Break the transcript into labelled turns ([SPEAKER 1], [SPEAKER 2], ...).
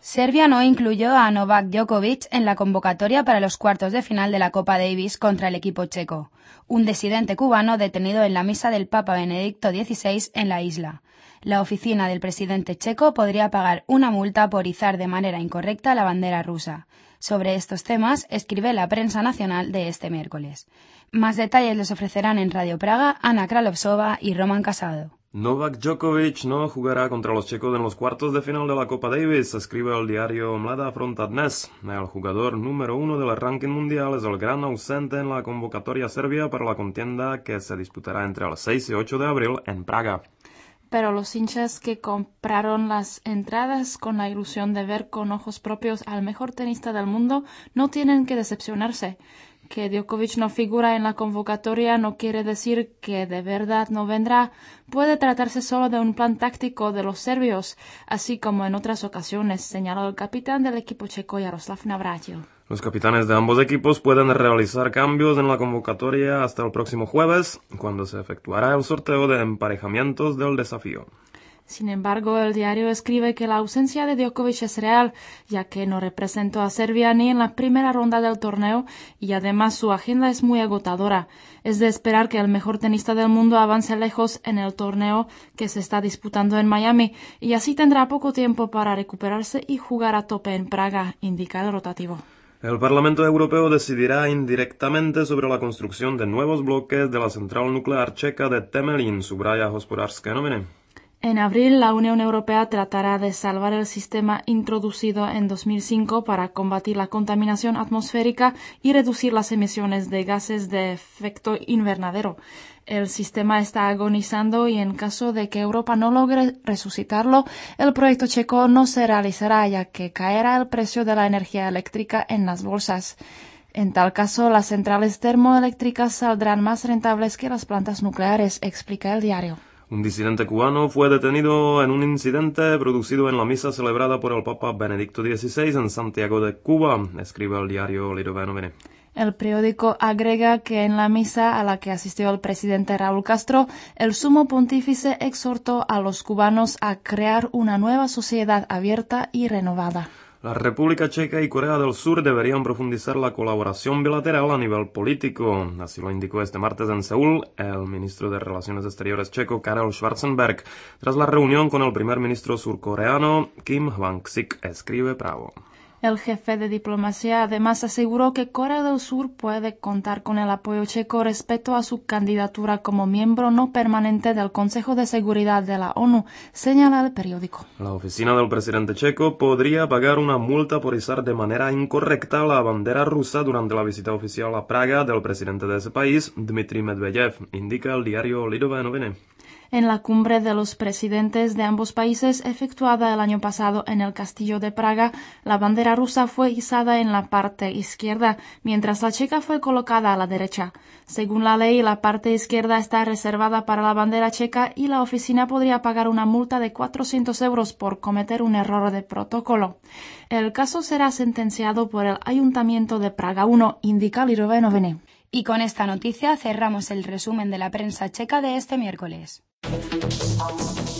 [SPEAKER 1] Serbia no incluyó a Novak Djokovic en la convocatoria para los cuartos de final de la Copa Davis contra el equipo checo, un disidente cubano detenido en la misa del Papa Benedicto XVI en la isla. La oficina del presidente checo podría pagar una multa por izar de manera incorrecta la bandera rusa. Sobre estos temas escribe la prensa nacional de este miércoles. Más detalles les ofrecerán en Radio Praga Ana Kralovsova y Roman Casado.
[SPEAKER 2] Novak Djokovic no jugará contra los checos en los cuartos de final de la Copa Davis, escribe el diario Mlada Fronta Dnes. El jugador número 1 del ranking mundial es el gran ausente en la convocatoria serbia para la contienda que se disputará entre el 6 y 8 de abril en Praga.
[SPEAKER 3] Pero los hinchas que compraron las entradas con la ilusión de ver con ojos propios al mejor tenista del mundo no tienen que decepcionarse. Que Djokovic no figura en la convocatoria no quiere decir que de verdad no vendrá. Puede tratarse solo de un plan táctico de los serbios, así como en otras ocasiones, señaló el capitán del equipo checo Jaroslav Navratil.
[SPEAKER 2] Los capitanes de ambos equipos pueden realizar cambios en la convocatoria hasta el próximo jueves, cuando se efectuará el sorteo de emparejamientos del desafío.
[SPEAKER 3] Sin embargo, el diario escribe que la ausencia de Djokovic es real, ya que no representó a Serbia ni en la primera ronda del torneo y además su agenda es muy agotadora. Es de esperar que el mejor tenista del mundo avance lejos en el torneo que se está disputando en Miami y así tendrá poco tiempo para recuperarse y jugar a tope en Praga, indica el rotativo.
[SPEAKER 2] El Parlamento Europeo decidirá indirectamente sobre la construcción de nuevos bloques de la central nuclear checa de Temelín, subraya Hospodářské noviny.
[SPEAKER 3] En abril, la Unión Europea tratará de salvar el sistema introducido en 2005 para combatir la contaminación atmosférica y reducir las emisiones de gases de efecto invernadero. El sistema está agonizando y en caso de que Europa no logre resucitarlo, el proyecto checo no se realizará ya que caerá el precio de la energía eléctrica en las bolsas. En tal caso, las centrales termoeléctricas saldrán más rentables que las plantas nucleares, explica el diario.
[SPEAKER 2] Un disidente cubano fue detenido en un incidente producido en la misa celebrada por el Papa Benedicto XVI en Santiago de Cuba, escribe el diario Lidové noviny.
[SPEAKER 3] El periódico agrega que en la misa a la que asistió el presidente Raúl Castro, el sumo pontífice exhortó a los cubanos a crear una nueva sociedad abierta y renovada.
[SPEAKER 2] La República Checa y Corea del Sur deberían profundizar la colaboración bilateral a nivel político. Así lo indicó este martes en Seúl el ministro de Relaciones Exteriores checo Karel Schwarzenberg, tras la reunión con el primer ministro surcoreano Kim Hwang-sik, escribe Bravo.
[SPEAKER 3] El jefe de diplomacia además aseguró que Corea del Sur puede contar con el apoyo checo respecto a su candidatura como miembro no permanente del Consejo de Seguridad de la ONU, señala el periódico.
[SPEAKER 2] La oficina del presidente checo podría pagar una multa por izar de manera incorrecta la bandera rusa durante la visita oficial a Praga del presidente de ese país, Dmitry Medvedev, indica el diario Lidové noviny.
[SPEAKER 3] En la cumbre de los presidentes de ambos países, efectuada el año pasado en el Castillo de Praga, la bandera rusa fue izada en la parte izquierda, mientras la checa fue colocada a la derecha. Según la ley, la parte izquierda está reservada para la bandera checa y la oficina podría pagar una multa de 400 euros por cometer un error de protocolo. El caso será sentenciado por el Ayuntamiento de Praga 1, indica Lidové noviny.
[SPEAKER 1] Y con esta noticia cerramos el resumen de la prensa checa de este miércoles.